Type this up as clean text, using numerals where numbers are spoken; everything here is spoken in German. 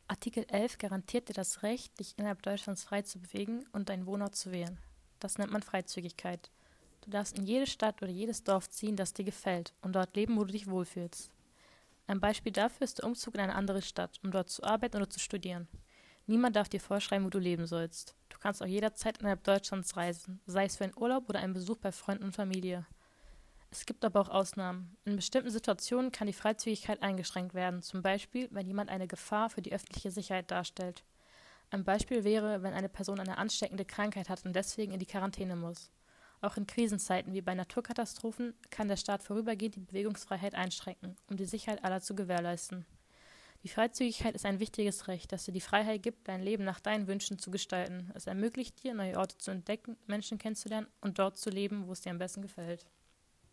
Artikel 11 garantiert dir das Recht, dich innerhalb Deutschlands frei zu bewegen und deinen Wohnort zu wählen. Das nennt man Freizügigkeit. Du darfst in jede Stadt oder jedes Dorf ziehen, das dir gefällt, und dort leben, wo du dich wohlfühlst. Ein Beispiel dafür ist der Umzug in eine andere Stadt, um dort zu arbeiten oder zu studieren. Niemand darf dir vorschreiben, wo du leben sollst. Du kannst auch jederzeit innerhalb Deutschlands reisen, sei es für einen Urlaub oder einen Besuch bei Freunden und Familie. Es gibt aber auch Ausnahmen. In bestimmten Situationen kann die Freizügigkeit eingeschränkt werden, zum Beispiel, wenn jemand eine Gefahr für die öffentliche Sicherheit darstellt. Ein Beispiel wäre, wenn eine Person eine ansteckende Krankheit hat und deswegen in die Quarantäne muss. Auch in Krisenzeiten wie bei Naturkatastrophen kann der Staat vorübergehend die Bewegungsfreiheit einschränken, um die Sicherheit aller zu gewährleisten. Die Freizügigkeit ist ein wichtiges Recht, das dir die Freiheit gibt, dein Leben nach deinen Wünschen zu gestalten. Es ermöglicht dir, neue Orte zu entdecken, Menschen kennenzulernen und dort zu leben, wo es dir am besten gefällt.